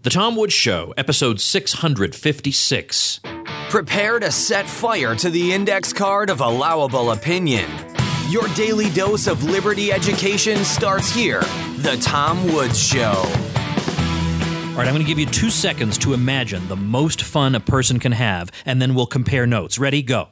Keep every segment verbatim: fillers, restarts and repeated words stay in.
The Tom Woods Show, episode six hundred fifty-six. Prepare to set fire to the index card of allowable opinion. Your daily dose of liberty education starts here. The Tom Woods Show. All right, I'm going to give you two seconds to imagine the most fun a person can have, and then we'll compare notes. Ready? Go.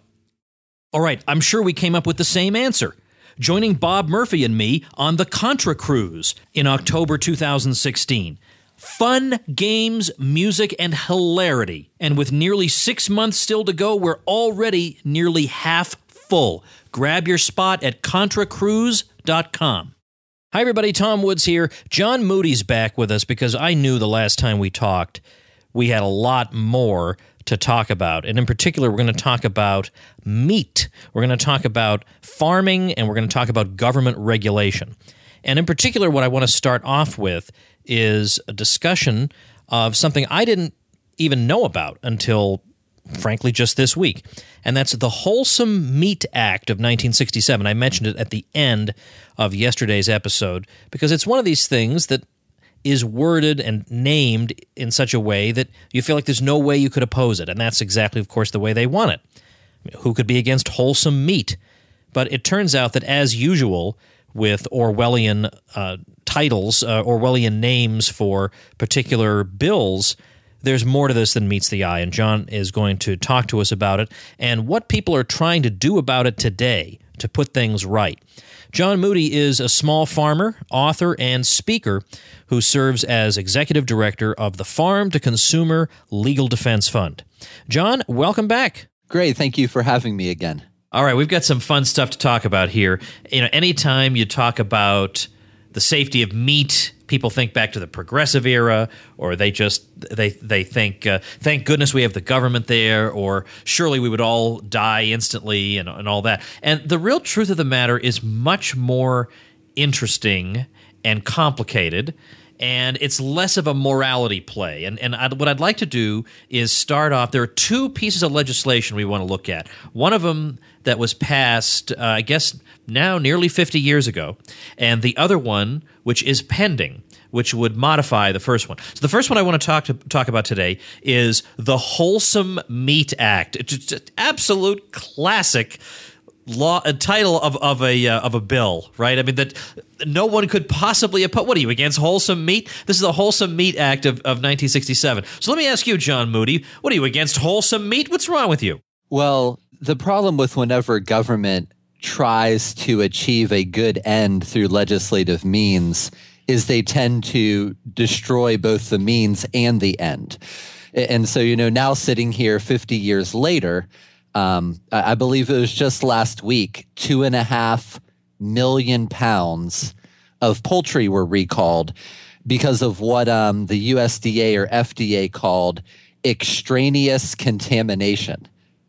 All right, I'm sure we came up with the same answer. Joining Bob Murphy and me on the Contra Cruise in October two thousand sixteen. Fun, games, music, and hilarity. And with nearly six months still to go, we're already nearly half full. Grab your spot at contra cruise dot com. Hi, everybody. Tom Woods here. John Moody's back with us because I knew the last time we talked, we had a lot more to talk about. And in particular, we're going to talk about meat. We're going to talk about farming, and we're going to talk about government regulation. And in particular, what I want to start off with is a discussion of something I didn't even know about until, frankly, just this week. And that's the Wholesome Meat Act of nineteen sixty-seven. I mentioned it at the end of yesterday's episode because it's one of these things that is worded and named in such a way that you feel like there's no way you could oppose it. And that's exactly, of course, the way they want it. I mean, who could be against wholesome meat? But it turns out that, as usual, with Orwellian uh, titles, uh, Orwellian names for particular bills, there's more to this than meets the eye, and John is going to talk to us about it and what people are trying to do about it today to put things right. John Moody is a small farmer, author, and speaker who serves as executive director of the Farm to Consumer Legal Defense Fund. John, welcome back. Great. Thank you for having me again. All right, we've got some fun stuff to talk about here. You know, anytime you talk about the safety of meat, people think back to the progressive era, or they just they they think, uh, thank goodness we have the government there, or surely we would all die instantly, and, and all that. And the real truth of the matter is much more interesting and complicated, and it's less of a morality play. And and I'd, what I'd like to do is start off. There are two pieces of legislation we want to look at. One of them that was passed, uh, I guess, now nearly fifty years ago, and the other one, which is pending, which would modify the first one. So the first one I want to talk to talk about today is the Wholesome Meat Act. It's an absolute classic law, a title of of a uh, of a bill, right? I mean, that no one could possibly oppose. What are you, against wholesome meat? This is the Wholesome Meat Act of, of nineteen sixty-seven. So let me ask you, John Moody, what are you, against wholesome meat? What's wrong with you? Well, the problem with whenever government tries to achieve a good end through legislative means is they tend to destroy both the means and the end. And so, you know, now sitting here fifty years later, um, I believe it was just last week, two and a half million pounds of poultry were recalled because of what um, the U S D A or F D A called extraneous contamination.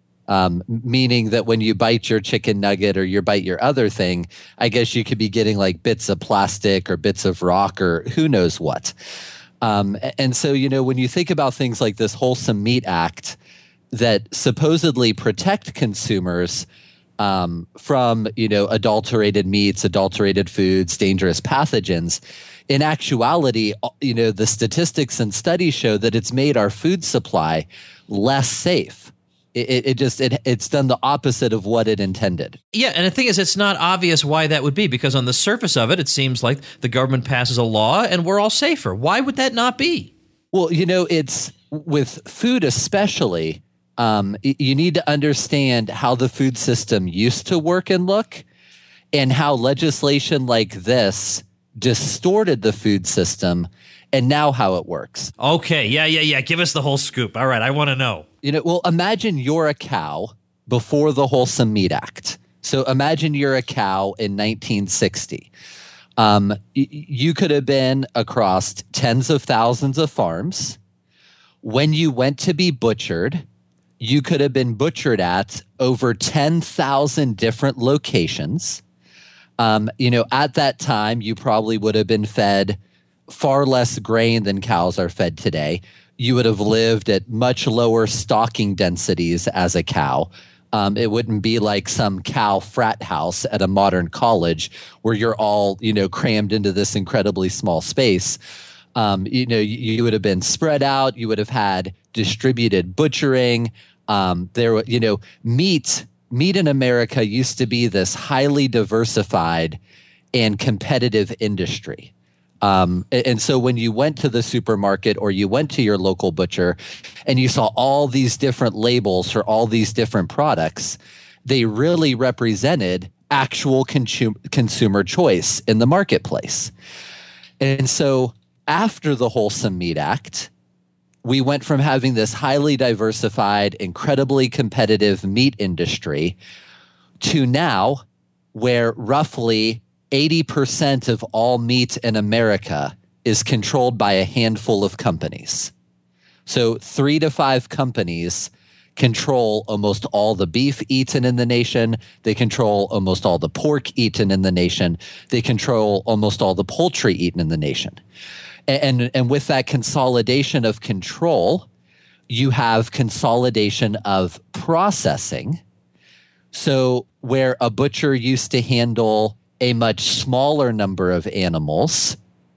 Um, meaning that when you bite your chicken nugget or you bite your other thing, I guess you could be getting like bits of plastic or bits of rock or who knows what. Um, and so, you know, when you think about things like this Wholesome Meat Act that supposedly protect consumers um, from, you know, adulterated meats, adulterated foods, dangerous pathogens, in actuality, you know, the statistics and studies show that it's made our food supply less safe. It, it just it it's done the opposite of what it intended. Yeah, and the thing is, it's not obvious why that would be, because on the surface of it, it seems like the government passes a law and we're all safer. Why would that not be? Well, you know, it's with food especially, um, you need to understand how the food system used to work and look, and how legislation like this distorted the food system, and now how it works. Okay, yeah, yeah, yeah. Give us the whole scoop. All right, I want to know. You know, well, imagine you're a cow before the Wholesome Meat Act. So imagine you're a cow in nineteen sixty. Um, y- you could have been across tens of thousands of farms. When you went to be butchered, you could have been butchered at over ten thousand different locations. Um, you know, at that time, you probably would have been fed far less grain than cows are fed today. You would have lived at much lower stocking densities as a cow. Um, it wouldn't be like some cow frat house at a modern college where you're all, you know, crammed into this incredibly small space. Um, you know, you, you would have been spread out. You would have had distributed butchering. Um, there, you know, meat. Meat in America used to be this highly diversified and competitive industry. Um, and, and so when you went to the supermarket or you went to your local butcher and you saw all these different labels for all these different products, they really represented actual consu- consumer choice in the marketplace. And so after the Wholesome Meat Act, we went from having this highly diversified, incredibly competitive meat industry to now where roughly eighty percent of all meat in America is controlled by a handful of companies. So three to five companies control almost all the beef eaten in the nation. They control almost all the pork eaten in the nation. They control almost all the poultry eaten in the nation. And, and with that consolidation of control, you have consolidation of processing. So where a butcher used to handle a much smaller number of animals,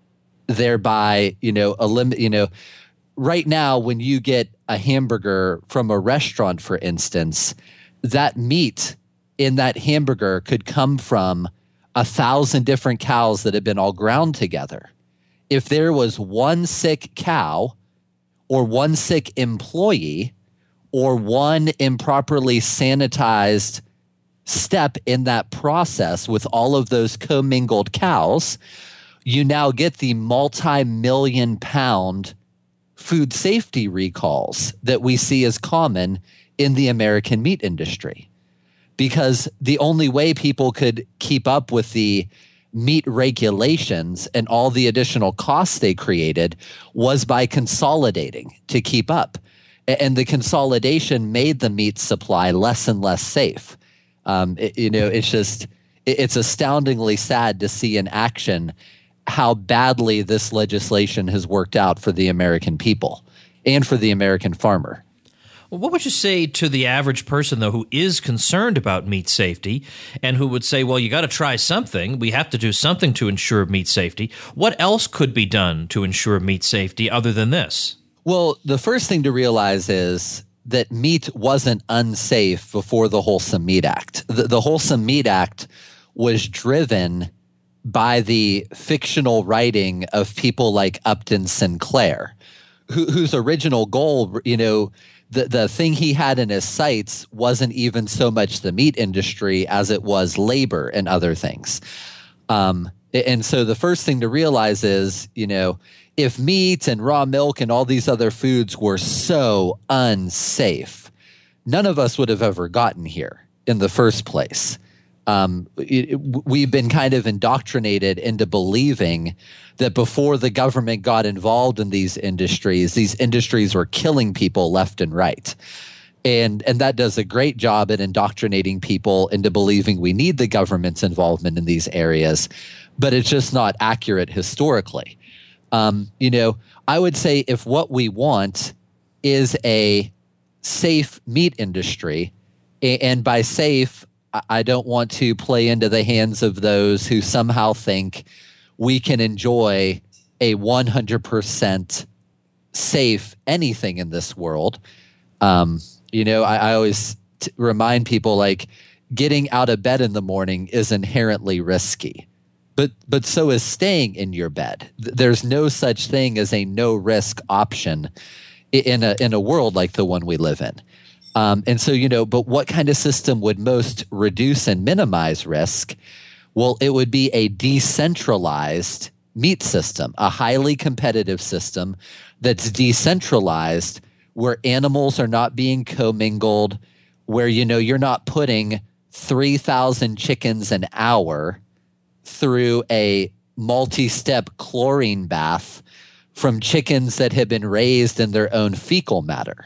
thereby, you know, elim- you know, right now when you get a hamburger from a restaurant, for instance, that meat in that hamburger could come from a thousand different cows that have been all ground together. If there was one sick cow or one sick employee or one improperly sanitized step in that process with all of those commingled cows, you now get the multi-million pound food safety recalls that we see as common in the American meat industry. Because the only way people could keep up with the meat regulations and all the additional costs they created was by consolidating to keep up. And the consolidation made the meat supply less and less safe. Um, it, you know, it's just, it, it's astoundingly sad to see in action how badly this legislation has worked out for the American people and for the American farmer. Well, what would you say to the average person, though, who is concerned about meat safety and who would say, well, you got to try something. We have to do something to ensure meat safety. What else could be done to ensure meat safety other than this? Well, the first thing to realize is that meat wasn't unsafe before the Wholesome Meat Act. The, the Wholesome Meat Act was driven by the fictional writing of people like Upton Sinclair, who, whose original goal, you know, the, the thing he had in his sights wasn't even so much the meat industry as it was labor and other things. Um, and so the first thing to realize is, you know, if meat and raw milk and all these other foods were so unsafe, none of us would have ever gotten here in the first place. Um, it, it, we've been kind of indoctrinated into believing that before the government got involved in these industries, these industries were killing people left and right. And, and that does a great job at indoctrinating people into believing we need the government's involvement in these areas, but it's just not accurate historically. Um, you know, I would say if what we want is a safe meat industry, and by safe, I don't want to play into the hands of those who somehow think we can enjoy a one hundred percent safe anything in this world. Um, you know, I, I always t- remind people, like, getting out of bed in the morning is inherently risky. But but so is staying in your bed. There's no such thing as a no risk option in a in a world like the one we live in. Um, and so, you know, but what kind of system would most reduce and minimize risk? Well, it would be a decentralized meat system, a highly competitive system that's decentralized, where animals are not being commingled, where, you know, you're not putting three thousand chickens an hour through a multi-step chlorine bath from chickens that have been raised in their own fecal matter.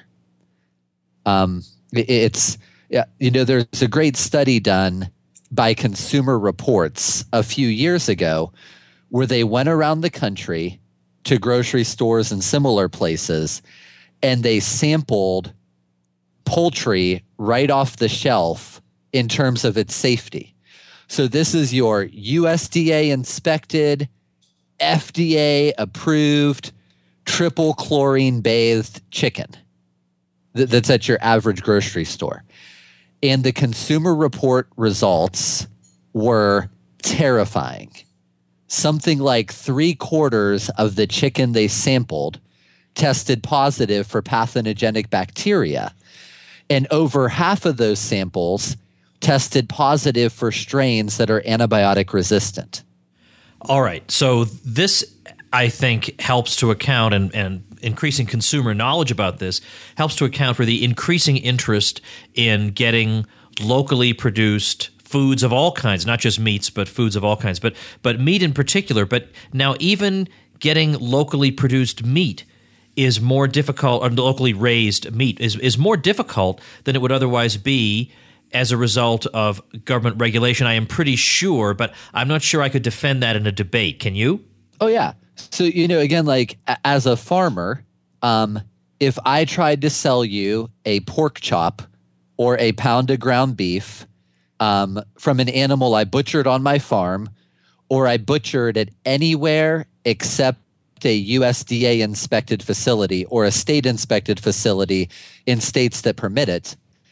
Um, it, it's, yeah, you know, there's a great study done by Consumer Reports a few years ago where they went around the country to grocery stores and similar places, and they sampled poultry right off the shelf in terms of its safety. So this is your U S D A inspected, F D A approved triple chlorine bathed chicken th- that's at your average grocery store. And the Consumer Report results were terrifying. Something like three quarters of the chicken they sampled tested positive for pathogenic bacteria. And over half of those samples tested positive for strains that are antibiotic resistant. All right. So this, I think, helps to account, and, and increasing consumer knowledge about this helps to account for the increasing interest in getting locally produced foods of all kinds, not just meats, but foods of all kinds, but but meat in particular. But now even getting locally produced meat is more difficult, or locally raised meat is, is more difficult than it would otherwise be as a result of government regulation. I am pretty sure, but I'm not sure I could defend that in a debate. Can you? Oh, yeah. So, you know, again, like as a farmer, um, if I tried to sell you a pork chop or a pound of ground beef um, from an animal I butchered on my farm, or I butchered at anywhere except a U S D A inspected facility or a state inspected facility in states that permit it,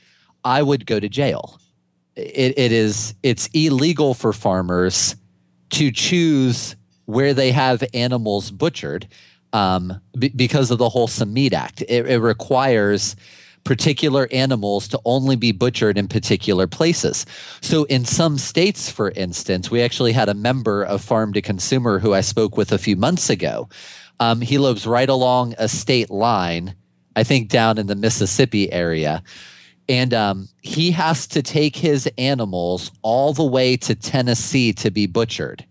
I would go to jail. It, it is, it's illegal for farmers to choose where they have animals butchered um, b- because of the Wholesome Meat Act. It, it requires particular animals to only be butchered in particular places. So in some states, for instance, we actually had a member of Farm to Consumer who I spoke with a few months ago. Um, he lives right along a state line, I think down in the Mississippi area. And um, he has to take his animals all the way to Tennessee to be butchered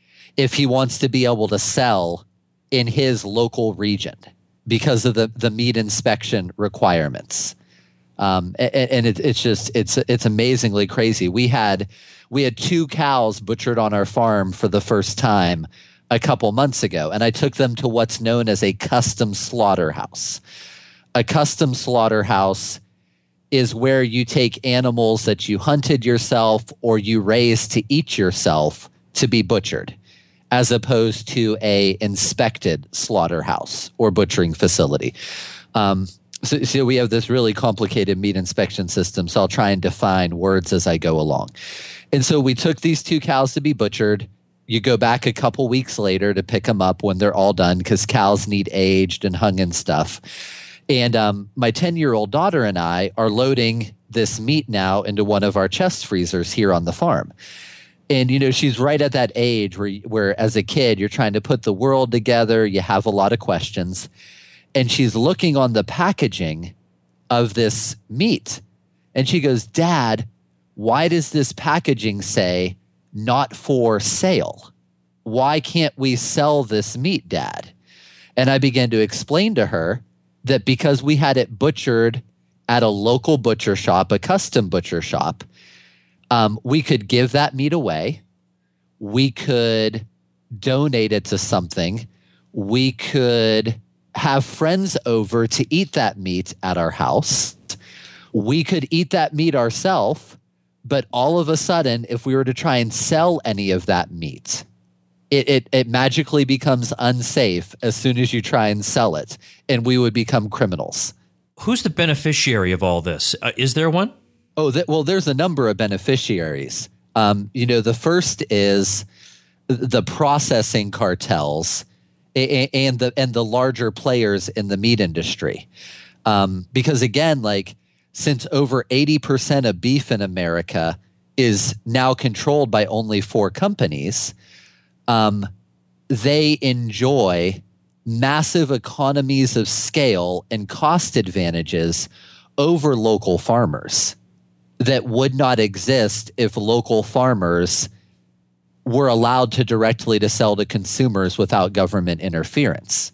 if he wants to be able to sell in his local region because of the, the meat inspection requirements. Um, and and it, it's just, it's it's amazingly crazy. We had we had two cows butchered on our farm for the first time a couple months ago, and I took them to what's known as a custom slaughterhouse. A custom slaughterhouse is where you take animals that you hunted yourself or you raised to eat yourself to be butchered, as opposed to a inspected slaughterhouse or butchering facility. Um, so, so we have this really complicated meat inspection system, so I'll try and define words as I go along. And so we took these two cows to be butchered. You go back a couple weeks later to pick them up when they're all done because cows need aged and hung and stuff. And um, my ten-year-old daughter and I are loading this meat now into one of our chest freezers here on the farm. And, you know, she's right at that age where, where as a kid, you're trying to put the world together. You have a lot of questions. And she's looking on the packaging of this meat. And she goes, "Dad, why does this packaging say not for sale? Why can't we sell this meat, Dad?" And I began to explain to her that because we had it butchered at a local butcher shop, a custom butcher shop, um, we could give that meat away. We could donate it to something. We could have friends over to eat that meat at our house. We could eat that meat ourselves, but all of a sudden, if we were to try and sell any of that meat, It, it it magically becomes unsafe as soon as you try and sell it, and we would become criminals. Who's the beneficiary of all this? Uh, is there one? Oh, th- well, there's a number of beneficiaries. Um, you know, the first is the processing cartels and, and the and the larger players in the meat industry, um, because again, like since over eighty percent of beef in America is now controlled by only four companies. Um, they enjoy massive economies of scale and cost advantages over local farmers that would not exist if local farmers were allowed to directly to sell to consumers without government interference.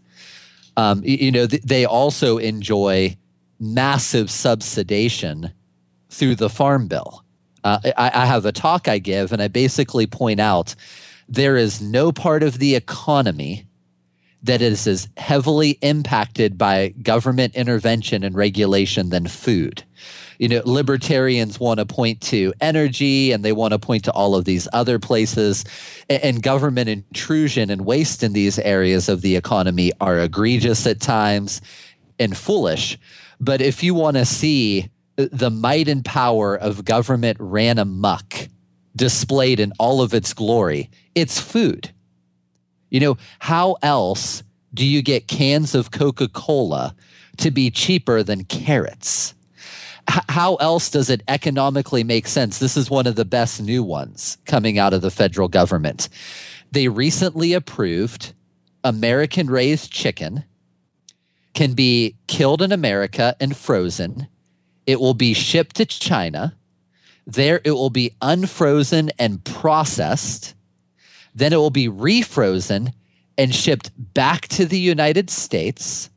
Um, you, you know, th- they also enjoy massive subsidization through the Farm Bill. Uh, I, I have a talk I give, and I basically point out there is no part of the economy that is as heavily impacted by government intervention and regulation than food. You know, libertarians want to point to energy and they want to point to all of these other places. And, and government intrusion and waste in these areas of the economy are egregious at times and foolish. But if you want to see the might and power of government ran amok displayed in all of its glory, it's food. You know, how else do you get cans of Coca-Cola to be cheaper than carrots? H- how else does it economically make sense? This is one of the best new ones coming out of the federal government. They recently approved American-raised chicken can be killed in America and frozen. It will be shipped to China. There it will be unfrozen and processed. Then it will be refrozen and shipped back to the United States.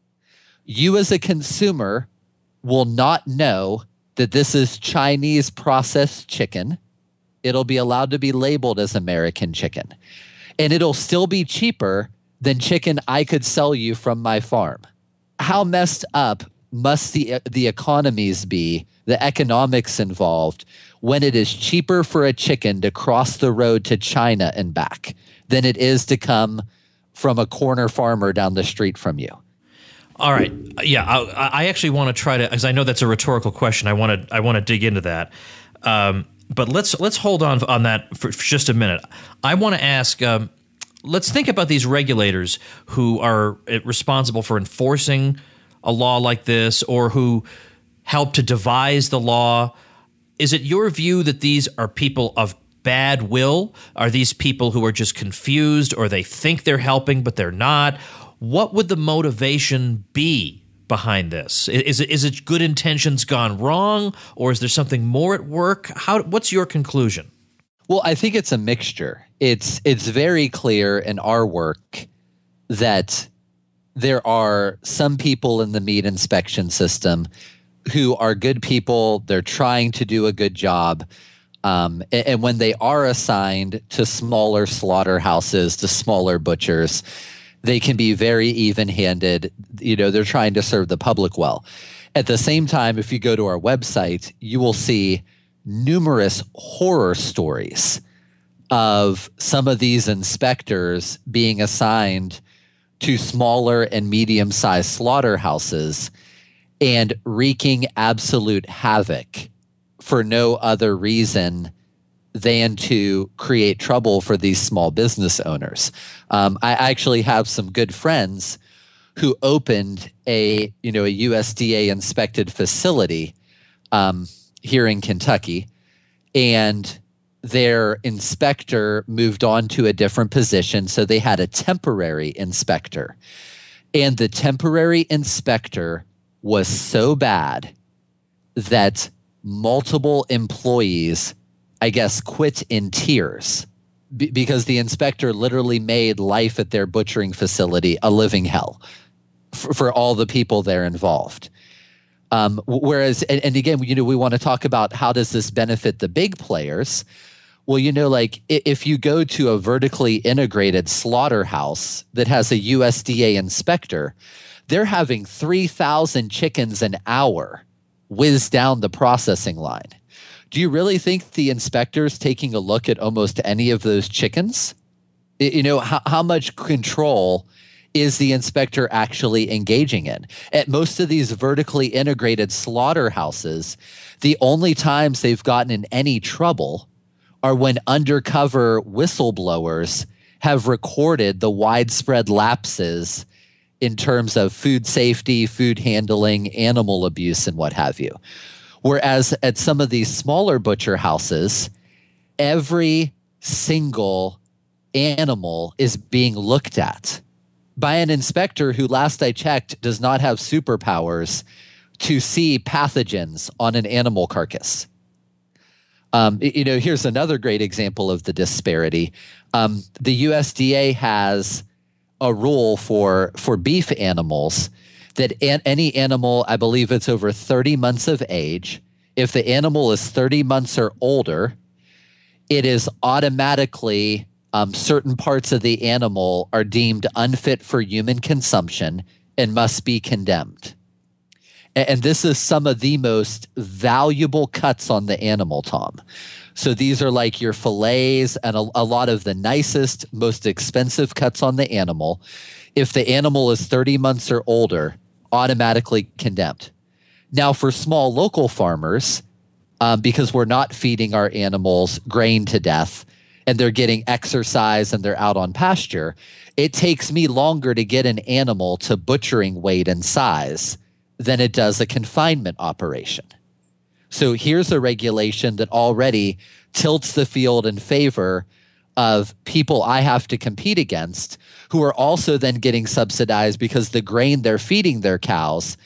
You as a consumer will not know that this is Chinese processed chicken. It'll be allowed to be labeled as American chicken. And it'll still be cheaper than chicken I could sell you from my farm. How messed up must the the economies be, the economics involved, when it is cheaper for a chicken to cross the road to China and back than it is to come from a corner farmer down the street from you? All right. Yeah, I, I actually want to try to, because I know that's a rhetorical question. I want to I want to dig into that. Um, but let's let's hold on on that for, for just a minute. I want to ask. Um, let's think about these regulators who are responsible for enforcing a law like this, or who help to devise the law. Is it your view that these are people of bad will? Are these people who are just confused, or they think they're helping but they're not? What would the motivation be behind this? Is it is it good intentions gone wrong, or is there something more at work? How? What's your conclusion? Well, I think it's a mixture. It's it's very clear in our work that there are some people in the meat inspection system who are good people. They're trying to do a good job. Um, and, and when they are assigned to smaller slaughterhouses, to smaller butchers, they can be very even-handed. You know, they're trying to serve the public well. At the same time, if you go to our website, you will see numerous horror stories of some of these inspectors being assigned to smaller and medium-sized slaughterhouses and wreaking absolute havoc for no other reason than to create trouble for these small business owners. Um, I actually have some good friends who opened a, you know, a U S D A inspected facility um, here in Kentucky, and their inspector moved on to a different position, so they had a temporary inspector. And the temporary inspector was so bad that multiple employees, I guess, quit in tears b- because the inspector literally made life at their butchering facility a living hell for, for all the people there involved. Um, whereas, and, and again, you know, we want to talk about how does this benefit the big players? Well, you know, like if you go to a vertically integrated slaughterhouse that has a U S D A inspector, they're having three thousand chickens an hour whiz down the processing line. Do you really think the inspector's taking a look at almost any of those chickens? You know, how, how much control is the inspector actually engaging in? At most of these vertically integrated slaughterhouses, the only times they've gotten in any trouble are when undercover whistleblowers have recorded the widespread lapses in terms of food safety, food handling, animal abuse, and what have you. Whereas at some of these smaller butcher houses, every single animal is being looked at by an inspector who, last I checked, does not have superpowers to see pathogens on an animal carcass. Um, you know, here's another great example of the disparity. Um, the U S D A has a rule for for beef animals that an, any animal, I believe it's over thirty months of age, if the animal is thirty months or older, it is automatically um, certain parts of the animal are deemed unfit for human consumption and must be condemned. And this is some of the most valuable cuts on the animal, Tom. So these are like your fillets and a, a lot of the nicest, most expensive cuts on the animal. If the animal is thirty months or older, automatically condemned. Now, for small local farmers, um, because we're not feeding our animals grain to death and they're getting exercise and they're out on pasture, it takes me longer to get an animal to butchering weight and size than it does a confinement operation. So here's a regulation that already tilts the field in favor of people I have to compete against, who are also then getting subsidized because the grain they're feeding their cows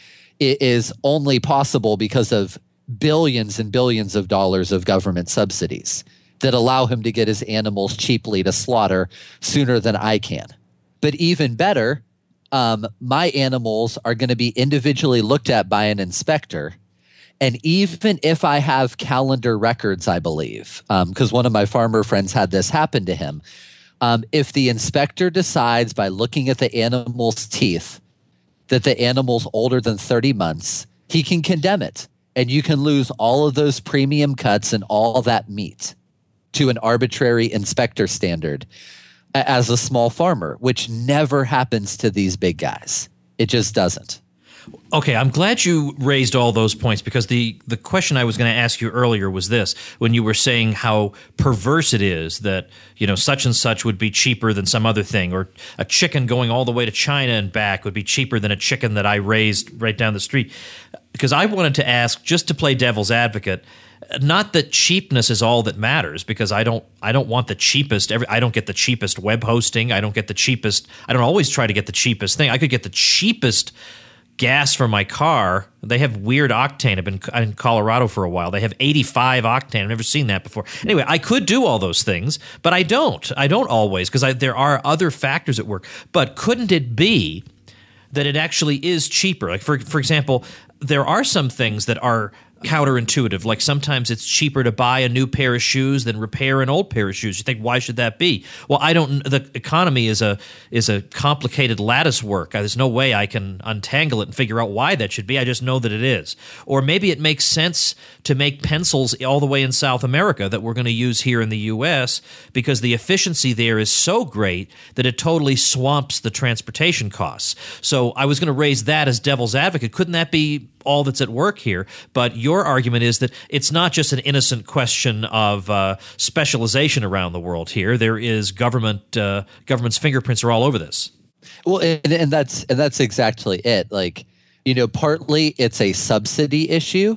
is only possible because of billions and billions of dollars of government subsidies that allow him to get his animals cheaply to slaughter sooner than I can. But even better, um, my animals are going to be individually looked at by an inspector. And even if I have calendar records, I believe, because um, one of my farmer friends had this happen to him, um, if the inspector decides by looking at the animal's teeth that the animal's older than thirty months, he can condemn it. And you can lose all of those premium cuts and all that meat to an arbitrary inspector standard as a small farmer, which never happens to these big guys. It just doesn't. Okay, I'm glad you raised all those points, because the, the question I was going to ask you earlier was this, when you were saying how perverse it is that, you know, such and such would be cheaper than some other thing, or a chicken going all the way to China and back would be cheaper than a chicken that I raised right down the street. Because I wanted to ask, just to play devil's advocate, not that cheapness is all that matters, because I don't I don't want the cheapest every I don't get the cheapest web hosting, I don't get the cheapest I don't always try to get the cheapest thing. I could get the cheapest gas for my car. They have weird octane. I've been in Colorado for a while. They have eighty-five octane. I've never seen that before. Anyway, I could do all those things, but I don't. I don't always, because there are other factors at work. But couldn't it be that it actually is cheaper? Like, for for example, there are some things that are counterintuitive. Like sometimes it's cheaper to buy a new pair of shoes than repair an old pair of shoes. You think, why should that be? Well, I don't. The economy is a is a complicated lattice work. There's no way I can untangle it and figure out why that should be. I just know that it is. Or maybe it makes sense to make pencils all the way in South America that we're going to use here in the U S because the efficiency there is so great that it totally swamps the transportation costs. So I was going to raise that as devil's advocate. Couldn't that be all that's at work here? But your argument is that it's not just an innocent question of uh, specialization around the world here. There is government, uh, government's fingerprints are all over this. Well, and, and that's and that's exactly it. Like, you know, partly it's a subsidy issue.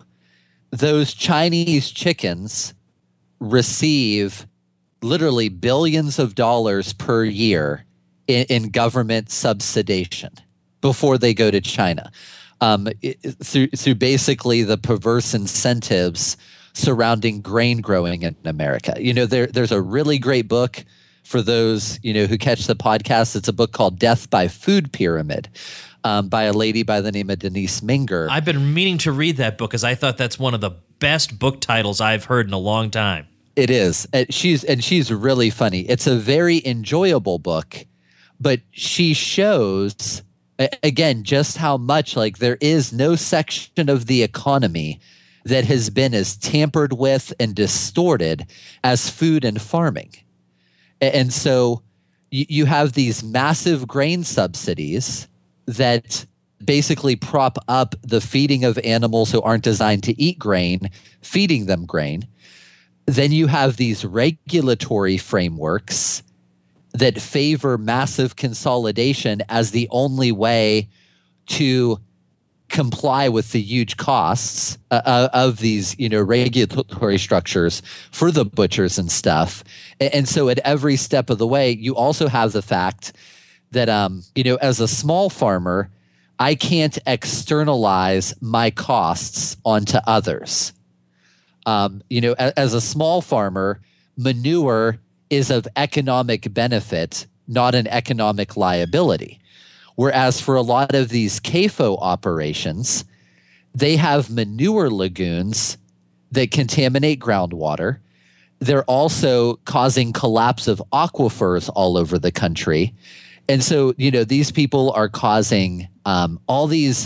Those Chinese chickens receive literally billions of dollars per year in, in government subsidization before they go to China. Um, through, through basically the perverse incentives surrounding grain growing in America. You know, there, there's a really great book for those, you know, who catch the podcast. It's a book called Death by Food Pyramid um, by a lady by the name of Denise Minger. I've been meaning to read that book because I thought that's one of the best book titles I've heard in a long time. It is. And she's, and she's really funny. It's a very enjoyable book, but she shows, again, just how much, like, there is no section of the economy that has been as tampered with and distorted as food and farming. And so you, you have these massive grain subsidies that basically prop up the feeding of animals who aren't designed to eat grain, feeding them grain. Then you have these regulatory frameworks that favor massive consolidation as the only way to comply with the huge costs uh, of these, you know, regulatory structures for the butchers and stuff. And, and so at every step of the way, you also have the fact that, um, you know, as a small farmer, I can't externalize my costs onto others. Um, you know, as, as a small farmer, manure is of economic benefit, not an economic liability. Whereas for a lot of these C A F O operations, they have manure lagoons that contaminate groundwater. They're also causing collapse of aquifers all over the country. And so, you know, these people are causing um, all these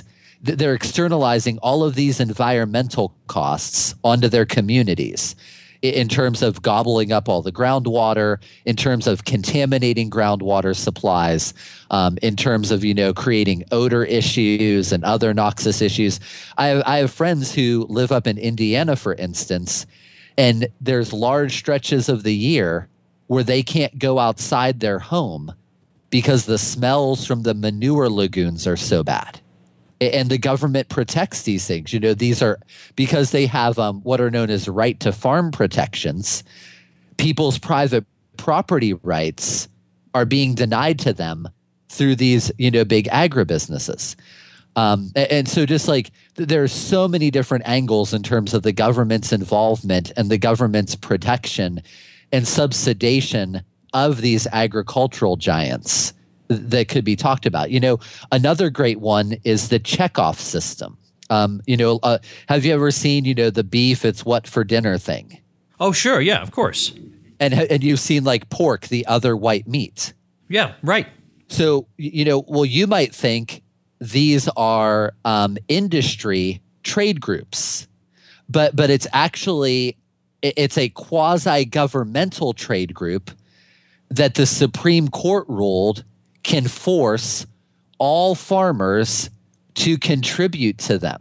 they're externalizing all of these environmental costs onto their communities in terms of gobbling up all the groundwater, in terms of contaminating groundwater supplies, um, in terms of, you know, creating odor issues and other noxious issues. I have, I have friends who live up in Indiana, for instance, and there's large stretches of the year where they can't go outside their home because the smells from the manure lagoons are so bad. And the government protects these things. You know, these are because they have um, what are known as right to farm protections. People's private property rights are being denied to them through these, you know, big agribusinesses. Um, and, and so just like there's so many different angles in terms of the government's involvement and the government's protection and subsidization of these agricultural giants that could be talked about. You know, another great one is the checkoff system. Um, you know, uh, have you ever seen, you know, the beef, it's what for dinner thing? Oh, sure. Yeah, of course. And and you've seen like pork, the other white meat. Yeah, right. So, you know, well, you might think these are um, industry trade groups, but but it's actually, it's a quasi-governmental trade group that the Supreme Court ruled can force all farmers to contribute to them.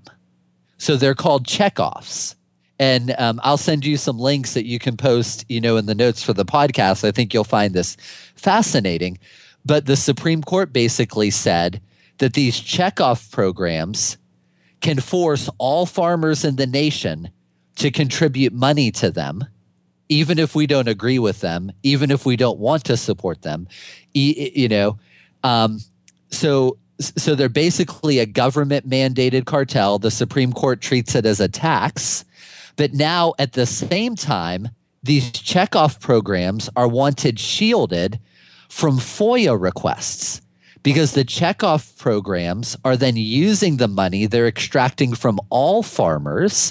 So they're called checkoffs. And um, I'll send you some links that you can post, you know, in the notes for the podcast. I think you'll find this fascinating. But the Supreme Court basically said that these checkoff programs can force all farmers in the nation to contribute money to them, even if we don't agree with them, even if we don't want to support them, you know. Um, so, so they're basically a government-mandated cartel. The Supreme Court treats it as a tax. But now, at the same time, these checkoff programs are wanted shielded from FOIA requests because the checkoff programs are then using the money they're extracting from all farmers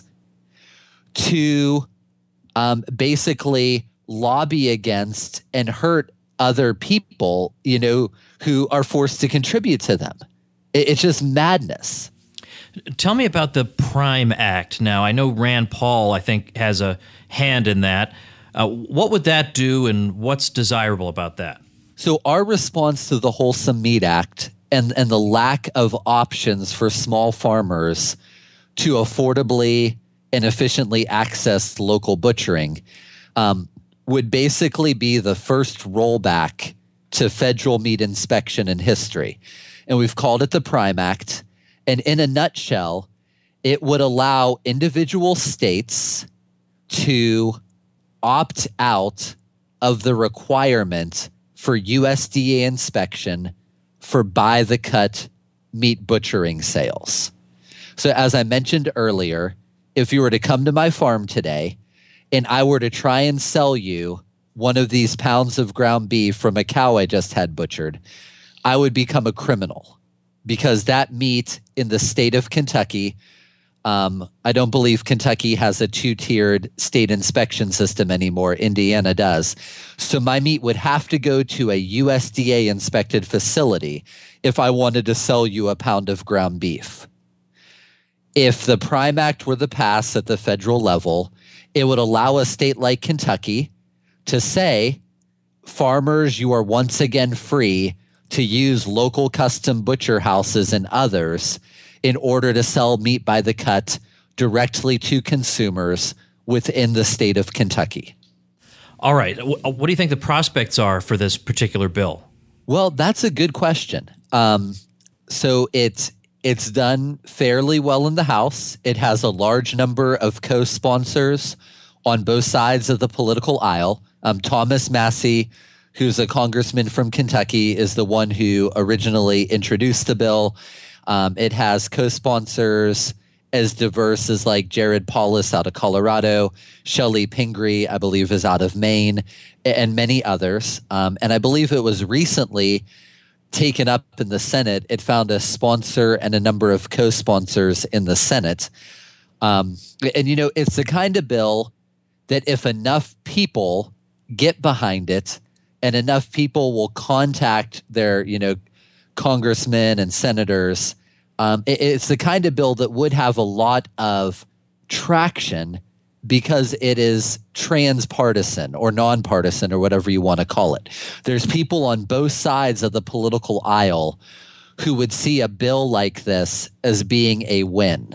to um, basically lobby against and hurt other people, you know, who are forced to contribute to them. It, it's just madness. Tell me about the Prime Act. Now, I know Rand Paul, I think, has a hand in that. Uh, what would that do, and what's desirable about that? So our response to the Wholesome Meat Act and, and the lack of options for small farmers to affordably and efficiently access local butchering um, would basically be the first rollback to federal meat inspection in history. And we've called it the Prime Act. And in a nutshell, it would allow individual states to opt out of the requirement for U S D A inspection for by-the-cut meat butchering sales. So as I mentioned earlier, if you were to come to my farm today and I were to try and sell you one of these pounds of ground beef from a cow I just had butchered, I would become a criminal. Because that meat in the state of Kentucky, um, I don't believe Kentucky has a two-tiered state inspection system anymore. Indiana does. So my meat would have to go to a U S D A-inspected facility if I wanted to sell you a pound of ground beef. If the Prime Act were to pass at the federal level, it would allow a state like Kentucky to say, farmers, you are once again free to use local custom butcher houses and others in order to sell meat by the cut directly to consumers within the state of Kentucky. All right. What do you think the prospects are for this particular bill? Well, that's a good question. Um, so it's it's done fairly well in the House. It has a large number of co-sponsors on both sides of the political aisle. Um, Thomas Massie, who's a congressman from Kentucky, is the one who originally introduced the bill. Um, it has co-sponsors as diverse as like Jared Paulus out of Colorado, Shelley Pingree, I believe, is out of Maine, and many others. Um, and I believe it was recently taken up in the Senate. It found a sponsor and a number of co-sponsors in the Senate. Um, and, you know, it's the kind of bill that if enough people get behind it, and enough people will contact their, you know, congressmen and senators Um, it, it's the kind of bill that would have a lot of traction because it is transpartisan or nonpartisan or whatever you want to call it. There's people on both sides of the political aisle who would see a bill like this as being a win.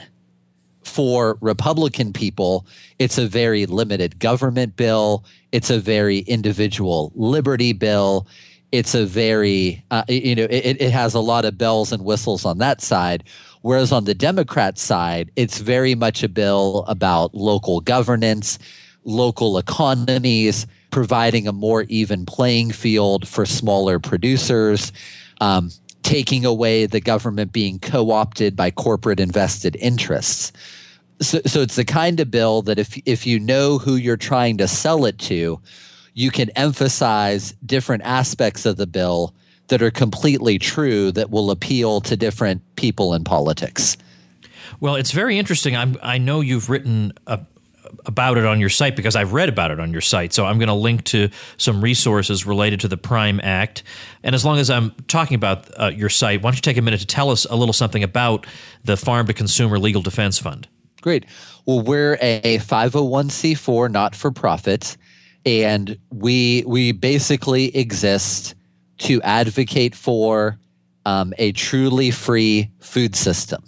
For Republican people, it's a very limited government bill. It's a very individual liberty bill. It's a very, uh, you know, it, it has a lot of bells and whistles on that side. Whereas on the Democrat side, it's very much a bill about local governance, local economies, providing a more even playing field for smaller producers, um, taking away the government being co-opted by corporate invested interests. So, so it's the kind of bill that if if you know who you're trying to sell it to, you can emphasize different aspects of the bill that are completely true that will appeal to different people in politics. Well, it's very interesting. I'm, I know you've written a, about it on your site because I've read about it on your site. So I'm going to link to some resources related to the PRIME Act. And as long as I'm talking about uh, your site, why don't you take a minute to tell us a little something about the Farm to Consumer Legal Defense Fund? Great. Well, we're a five oh one c four not-for-profit, and we we basically exist to advocate for um, a truly free food system.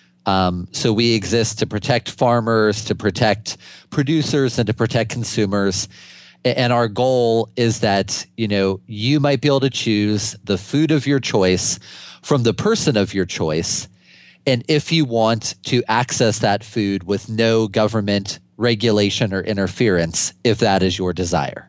Um, so we exist to protect farmers, to protect producers, and to protect consumers. And our goal is that, you know, you might be able to choose the food of your choice from the person of your choice. And if you want to access that food with no government regulation or interference, if that is your desire.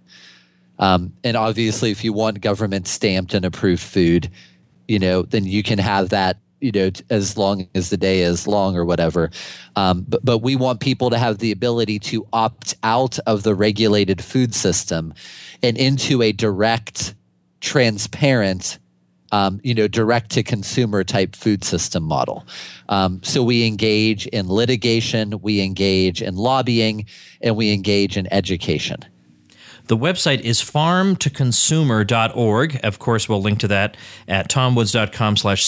Um, and obviously, if you want government stamped and approved food, you know, then you can have that, you know, as long as the day is long or whatever. Um, but, but we want people to have the ability to opt out of the regulated food system and into a direct, transparent, um, you know, direct to consumer type food system model. Um, so we engage in litigation, we engage in lobbying, and we engage in education. The website is farm to consumer dot org. Of course, we'll link to that at tomwoods.com slash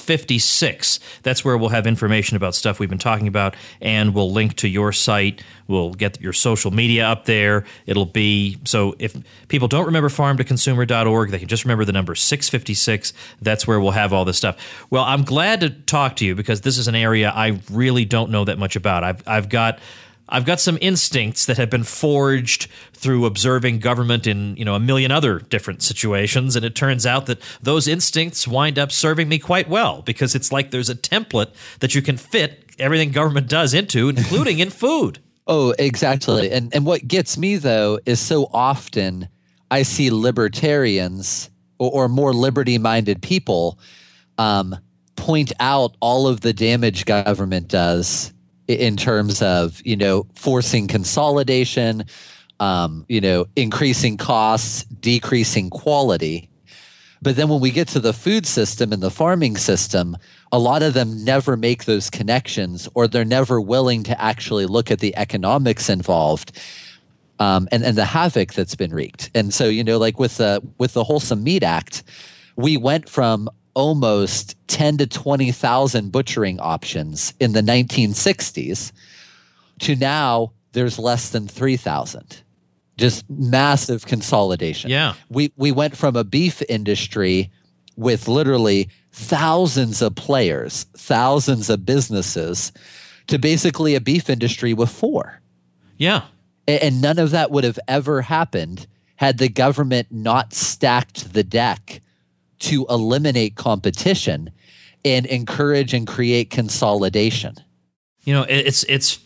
656. That's where we'll have information about stuff we've been talking about, and we'll link to your site. We'll get your social media up there. It'll be, so if people don't remember farm to consumer dot org, they can just remember the number six fifty-six. That's where we'll have all this stuff. Well, I'm glad to talk to you because this is an area I really don't know that much about. I've I've got I've got some instincts that have been forged through observing government in, you know, a million other different situations, and it turns out that those instincts wind up serving me quite well because it's like there's a template that you can fit everything government does into, including in food. Oh, exactly. And and what gets me, though, is so often I see libertarians or, or more liberty-minded people um, point out all of the damage government does in terms of, you know, forcing consolidation, um, you know, increasing costs, decreasing quality. But then when we get to the food system and the farming system, a lot of them never make those connections, or they're never willing to actually look at the economics involved um, and, and the havoc that's been wreaked. And so, you know, like with the, with the Wholesome Meat Act, we went from almost ten to twenty thousand butchering options in the nineteen sixties to now there's less than three thousand. Just massive consolidation. Yeah. We we went from a beef industry with literally thousands of players, thousands of businesses, to basically a beef industry with four. Yeah. And, and none of that would have ever happened had the government not stacked the deck to eliminate competition and encourage and create consolidation. You know, it's it's.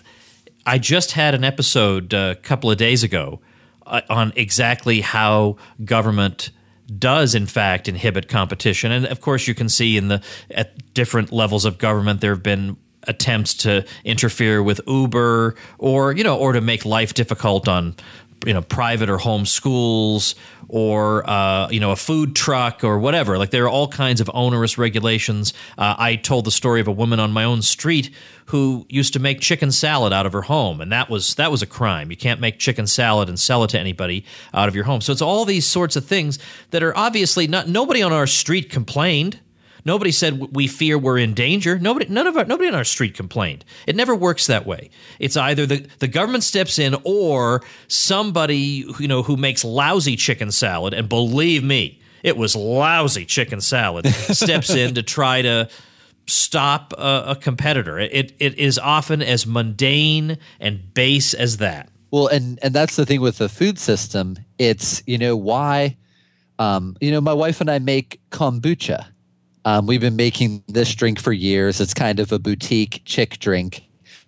I just had an episode a couple of days ago uh, on exactly how government does, in fact, inhibit competition, and of course, you can see in the at different levels of government there have been attempts to interfere with Uber, or you know, or to make life difficult on, you know, private or home schools, or uh, you know, a food truck or whatever. Like there are all kinds of onerous regulations. Uh, I told the story of a woman on my own street who used to make chicken salad out of her home, and that was that was a crime. You can't make chicken salad and sell it to anybody out of your home. So it's all these sorts of things that are obviously not. Nobody on our street complained. Nobody said we fear we're in danger. Nobody, none of our, nobody on our street complained. It never works that way. It's either the, the government steps in or somebody, you know, who makes lousy chicken salad, and believe me, it was lousy chicken salad, steps in to try to stop a, a competitor. It it is often as mundane and base as that. Well, and and that's the thing with the food system. It's, you know, why, um, you know, my wife and I make kombucha. Um, we've been making this drink for years. It's kind of a boutique chick drink.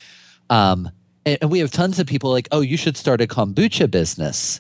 Um, and, and we have tons of people like, oh, you should start a kombucha business.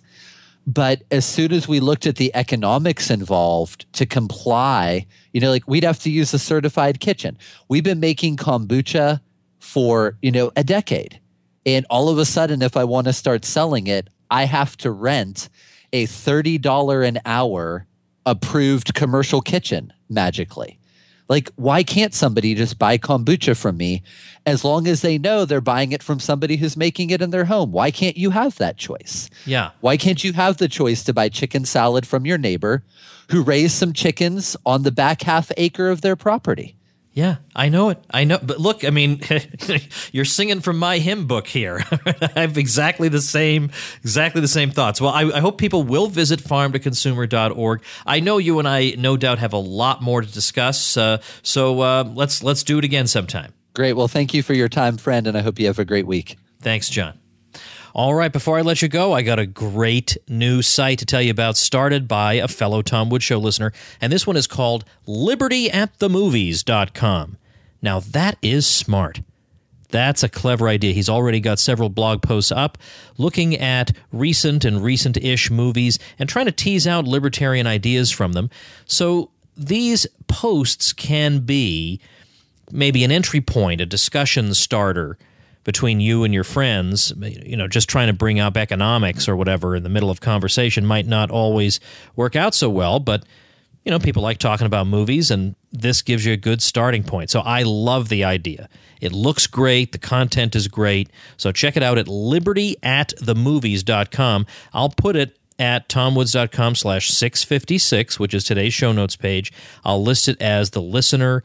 But as soon as we looked at the economics involved to comply, you know, like we'd have to use a certified kitchen. We've been making kombucha for, you know, a decade. And all of a sudden, if I want to start selling it, I have to rent a thirty dollars an hour approved commercial kitchen magically. Like, why can't somebody just buy kombucha from me as long as they know they're buying it from somebody who's making it in their home? Why can't you have that choice? Yeah. Why can't you have the choice to buy chicken salad from your neighbor who raised some chickens on the back half acre of their property? Yeah, I know it. I know. But look, I mean, you're singing from my hymn book here. I have exactly the same, exactly the same thoughts. Well, I, I hope people will visit farm to consumer dot org. I know you and I, no doubt, have a lot more to discuss. Uh, so uh, let's let's do it again sometime. Great. Well, thank you for your time, friend, and I hope you have a great week. Thanks, John. All right, before I let you go, I got a great new site to tell you about, started by a fellow Tom Woods Show listener, and this one is called liberty at the movies dot com. Now, that is smart. That's a clever idea. He's already got several blog posts up looking at recent and recent-ish movies and trying to tease out libertarian ideas from them. So these posts can be maybe an entry point, a discussion starter between you and your friends. You know, just trying to bring up economics or whatever in the middle of conversation might not always work out so well, but, you know, people like talking about movies, and this gives you a good starting point. So I love the idea. It looks great. The content is great. So check it out at liberty at the movies dot com. I'll put it at tomwoods.com slash 656, which is today's show notes page. I'll list it as the listener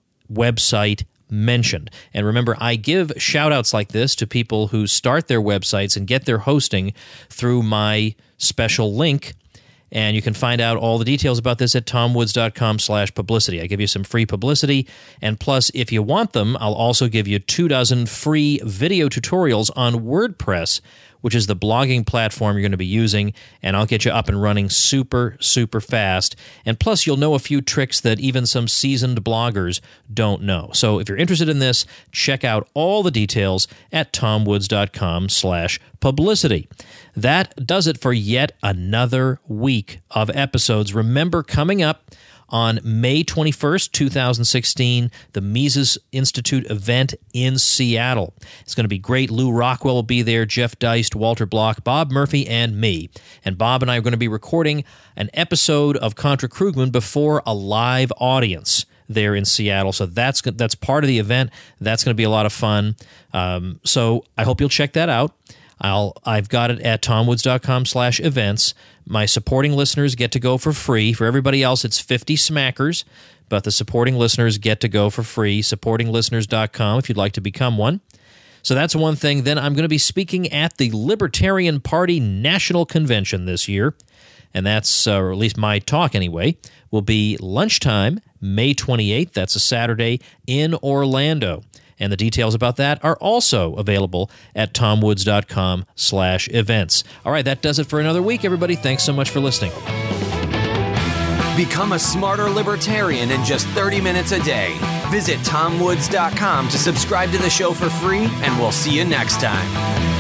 website mentioned. And remember, I give shout-outs like this to people who start their websites and get their hosting through my special link. And you can find out all the details about this at tomwoods.com slash publicity. I give you some free publicity. And plus, if you want them, I'll also give you two dozen free video tutorials on WordPress, which is the blogging platform you're going to be using, and I'll get you up and running super, super fast. And plus, you'll know a few tricks that even some seasoned bloggers don't know. So if you're interested in this, check out all the details at tomwoods.com slash publicity. That does it for yet another week of episodes. Remember, coming up on May twenty-first, twenty sixteen, the Mises Institute event in Seattle. It's going to be great. Lou Rockwell will be there, Jeff Deist, Walter Block, Bob Murphy, and me. And Bob and I are going to be recording an episode of Contra Krugman before a live audience there in Seattle. So that's that's part of the event. That's going to be a lot of fun. Um, so I hope you'll check that out. I'll, I've got it at tomwoods.com slash events. My supporting listeners get to go for free. For everybody else, it's fifty smackers, but the supporting listeners get to go for free. supporting listeners dot com if you'd like to become one. So that's one thing. Then I'm going to be speaking at the Libertarian Party National Convention this year, and that's, uh, or at least my talk anyway, will be lunchtime, May twenty-eighth. That's a Saturday in Orlando. And the details about that are also available at tomwoods.com slash events. All right, that does it for another week, everybody. Thanks so much for listening. Become a smarter libertarian in just thirty minutes a day. Visit tom woods dot com to subscribe to the show for free, and we'll see you next time.